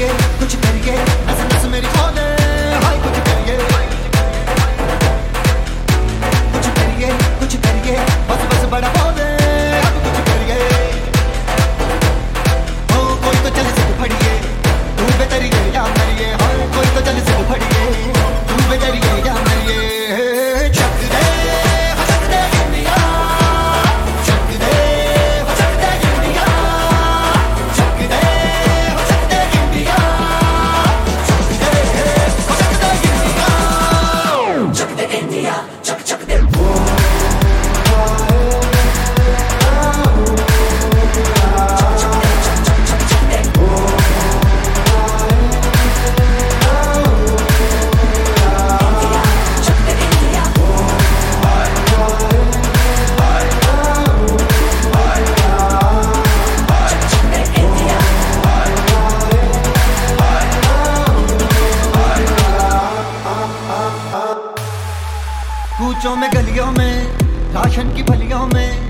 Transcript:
कुछ करिए, नस नस मेरी खोले, हाय कुछ करिए, कुछ करिए, बस बस बड़ा बोले, अब कुछ करिए, ओ कोई तो चल सिद्ध फड़िए, तू बेतरिए या मरिए, हाय कोई तो चल सिद्ध फड़िए, तू बेतरिए या मरिए, चक दे इंडिया, चक दे इंडिया, चक दे इंडिया, चक दे इंडिया, चक दे कूचों में गलियों में राशन की फलियों में